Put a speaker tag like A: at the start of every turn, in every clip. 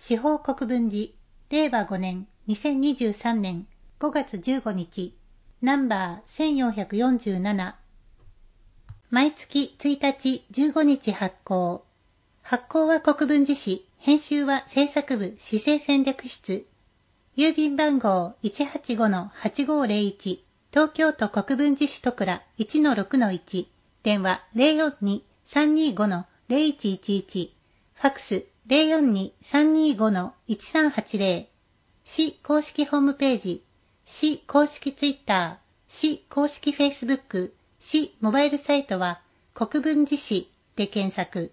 A: 地方国分寺令和5年2023年5月15日ナンバー1447毎月1日15日発行。発行は国分寺市、編集は制作部市政戦略室。郵便番号 185-8501 東京都国分寺市戸倉 1-6-1 電話 042-325-0111 ファクス 042-325-1380 市公式ホームページ、市公式ツイッター、市公式フェイスブック、市モバイルサイトは国分寺市で検索。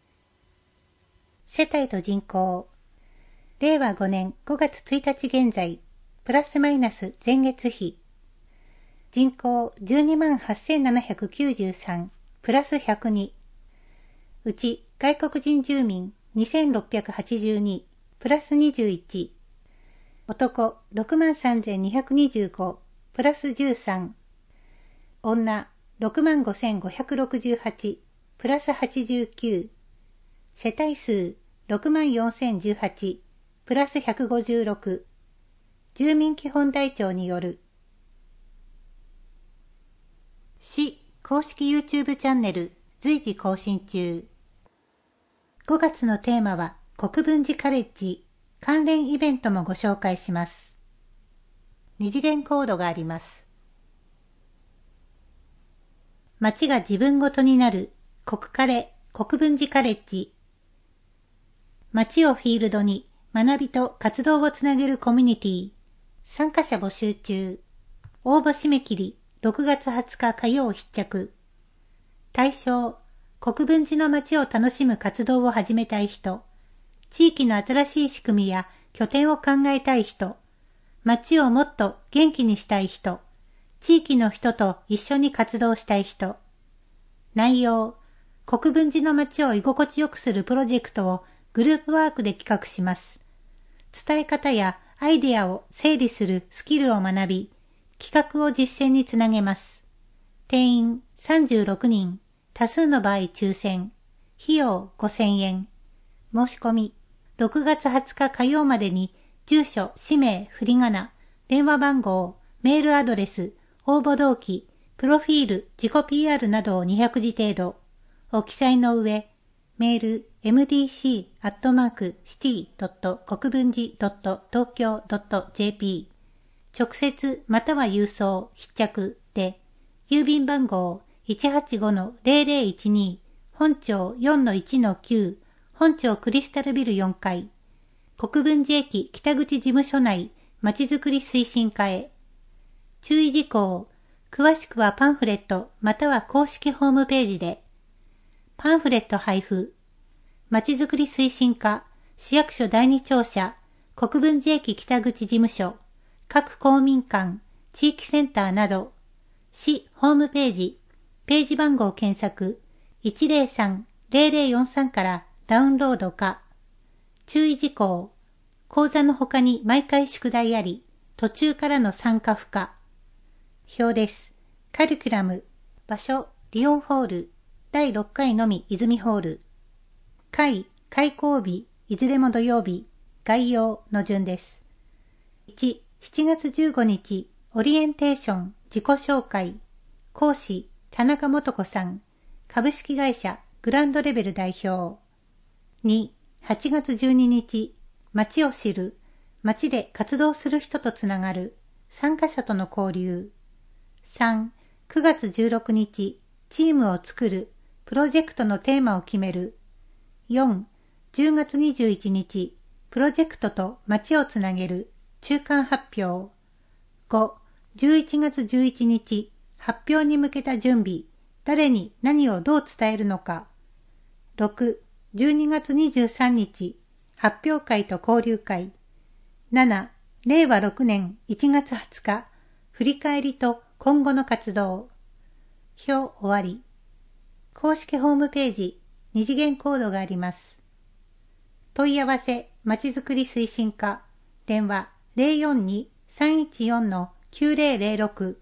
A: 世帯と人口。令和5年5月1日現在、プラスマイナス前月比。人口 128,793 プラス102。うち外国人住民 2,682 プラス21。男 63,225 プラス13。女 65,568 プラス89。世帯数 64,018 プラス156。住民基本台帳による。市公式 YouTube チャンネル随時更新中。5月のテーマは国分寺カレッジ。関連イベントもご紹介します。二次元コードがあります。街が自分ごとになる国カレ国分寺カレッジ。街をフィールドに学びと活動をつなげるコミュニティ。参加者募集中。応募締め切り6月20日火曜必着。対象、国分寺の街を楽しむ活動を始めたい人。地域の新しい仕組みや拠点を考えたい人、街をもっと元気にしたい人、地域の人と一緒に活動したい人。内容、国分寺の街を居心地よくするプロジェクトをグループワークで企画します。伝え方やアイデアを整理するスキルを学び、企画を実践につなげます。定員36人、多数の場合抽選、費用5,000円。申し込み、6月20日火曜までに住所、氏名、振り仮名、電話番号、メールアドレス、応募動機、プロフィール、自己 PR などを200字程度お記載の上、メール mdc@city.国分寺.tokyo.jp 直接または郵送必着で郵便番号 185-0012 本町 4-1-9本町クリスタルビル4階、国分寺駅北口事務所内、まちづくり推進課へ。注意事項、詳しくはパンフレットまたは公式ホームページで。パンフレット配布、まちづくり推進課、市役所第二庁舎、国分寺駅北口事務所、各公民館、地域センターなど、市ホームページ、ページ番号検索、103-0043からダウンロードか。注意事項。講座の他に毎回宿題あり、途中からの参加不可。表です。カリキュラム。場所、リオンホール。第6回のみ泉ホール。開講日、いずれも土曜日。概要の順です。1、7月15日、オリエンテーション、自己紹介。講師、田中素子さん。株式会社、グランドレベル代表。2、8月12日、街を知る、街で活動する人とつながる、参加者との交流。3、9月16日、チームを作る、プロジェクトのテーマを決める。4、10月21日、プロジェクトと街をつなげる、中間発表。5、11月11日、発表に向けた準備、誰に何をどう伝えるのか。6、12月23日、発表会と交流会。7、令和6年1月20日、振り返りと今後の活動。表終わり。公式ホームページ、二次元コードがあります。問い合わせ、まちづくり推進課、電話 042-314-9006。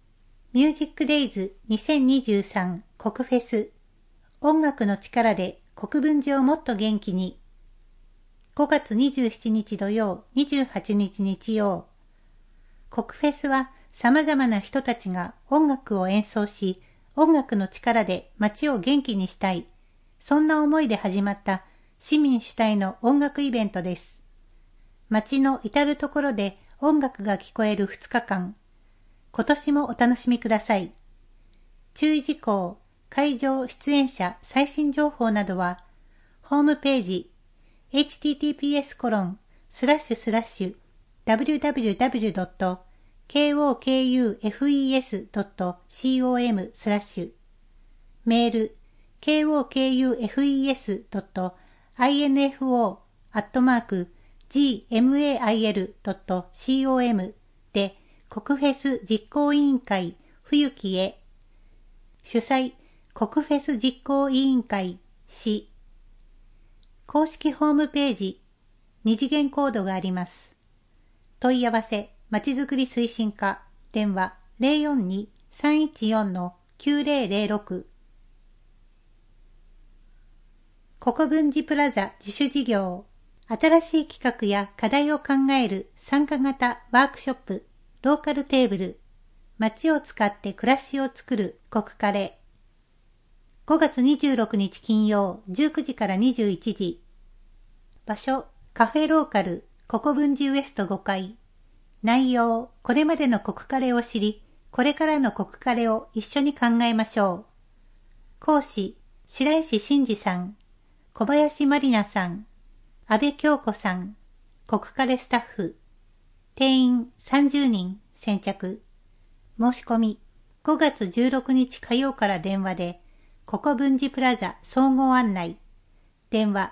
A: ミュージックデイズ2023国フェス。音楽の力で国分寺をもっと元気に。5月27日土曜、28日日曜。国フェスは様々な人たちが音楽を演奏し、音楽の力で街を元気にしたい。そんな思いで始まった市民主体の音楽イベントです。街の至るところで音楽が聞こえる2日間。今年もお楽しみください。注意事項、会場出演者最新情報などは、ホームページ、https://www.kokufes.com/ メール、kokufes.info@gmail.com で、国フェス実行委員会冬木へ。主催、国フェス実行委員会市。公式ホームページ、二次元コードがあります。問い合わせ、まちづくり推進課、電話 042-314-9006。国分寺プラザ自主事業、新しい企画や課題を考える参加型ワークショップ、ローカルテーブル、街を使って暮らしを作る国カレ。5月26日金曜19時から21時。場所、カフェローカル、国分寺ウエスト5階。内容、これまでの国カレを知り、これからの国カレを一緒に考えましょう。講師、白石真二さん、小林まりなさん、安部京子さん、国カレスタッフ。定員30人先着。申し込み、5月16日火曜から電話で、国分寺プラザ総合案内。電話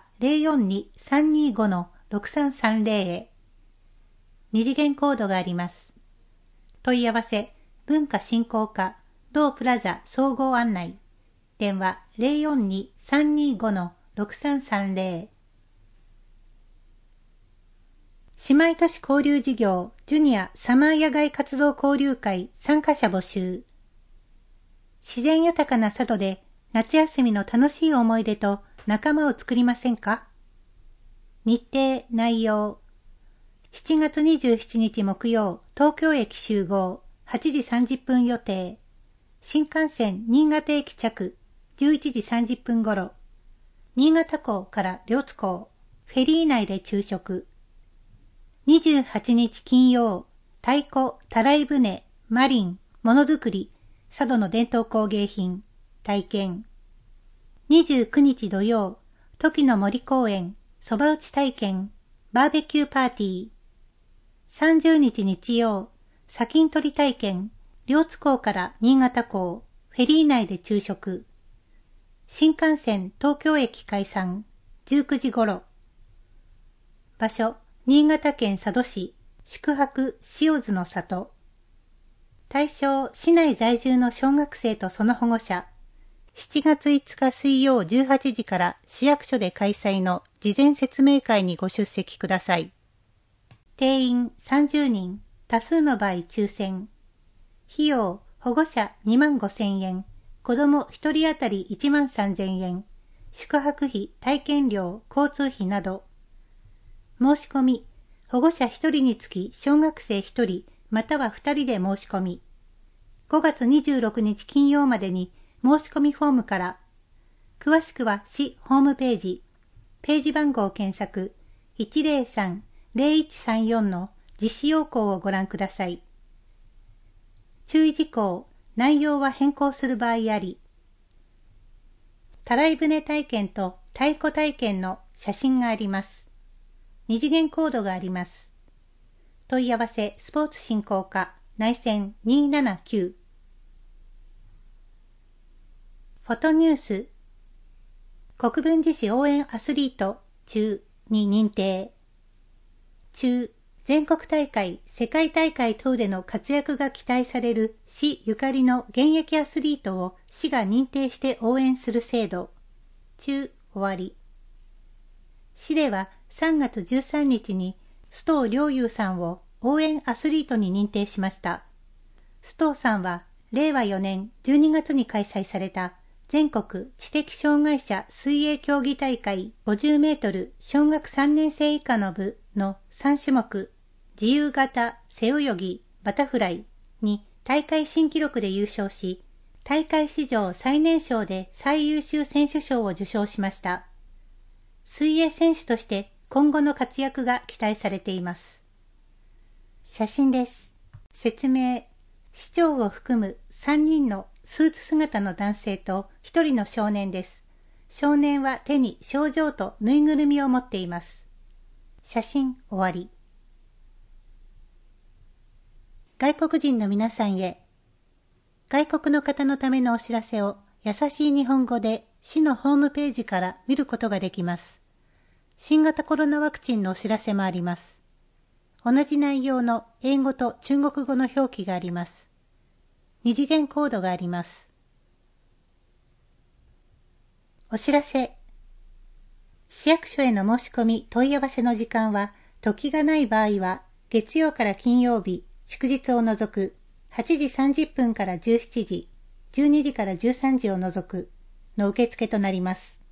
A: 042-325-6330 へ。二次元コードがあります。問い合わせ、文化振興課、同プラザ総合案内。電話 042-325-6330。姉妹都市交流事業ジュニアサマー野外活動交流会参加者募集。自然豊かな佐渡で夏休みの楽しい思い出と仲間を作りませんか？日程、内容。7月27日木曜、東京駅集合、8時30分予定。新幹線新潟駅着、11時30分頃。新潟港から両津港、フェリー内で昼食。28日金曜、太鼓、たらい船、マリン、ものづくり、佐渡の伝統工芸品、体験。29日土曜、時の森公園、そば打ち体験、バーベキューパーティー。30日日曜、砂金取り体験、両津港から新潟港、フェリー内で昼食。新幹線東京駅開山、19時頃。場所、新潟県佐渡市、宿泊塩津の里。対象、市内在住の小学生とその保護者。7月5日水曜18時から市役所で開催の事前説明会にご出席ください。定員30人、多数の場合抽選。費用、保護者25,000円、子供1人当たり13,000円、宿泊費、体験料、交通費など。申し込み、保護者1人につき小学生1人または2人で申し込み。5月26日金曜までに申し込みフォームから。詳しくは市ホームページ、ページ番号検索 103-0134 の実施要項をご覧ください。注意事項、内容は変更する場合あり。たらい船体験と太鼓体験の写真があります。二次元コードがあります。問い合わせスポーツ振興課内線279。フォトニュース。国分寺市応援アスリート中に認定。中、全国大会、世界大会等での活躍が期待される市ゆかりの現役アスリートを市が認定して応援する制度。中、終わり。市では3月13日に須藤良友さんを応援アスリートに認定しました。須藤さんは令和4年12月に開催された全国知的障害者水泳競技大会50メートル小学3年生以下の部の3種目、自由形、背泳ぎ、バタフライに大会新記録で優勝し、大会史上最年少で最優秀選手賞を受賞しました。水泳選手として今後の活躍が期待されています。写真です。説明。市長を含む3人のスーツ姿の男性と1人の少年です。少年は手に賞状とぬいぐるみを持っています。写真終わり。外国人の皆さんへ。外国の方のためのお知らせを優しい日本語で市のホームページから見ることができます。新型コロナワクチンのお知らせもあります。同じ内容の英語と中国語の表記があります。二次元コードがあります。お知らせ。市役所への申し込み問い合わせの時間は、時がない場合は、月曜から金曜日、祝日を除く、8時30分から17時、12時から13時を除く、の受付となります。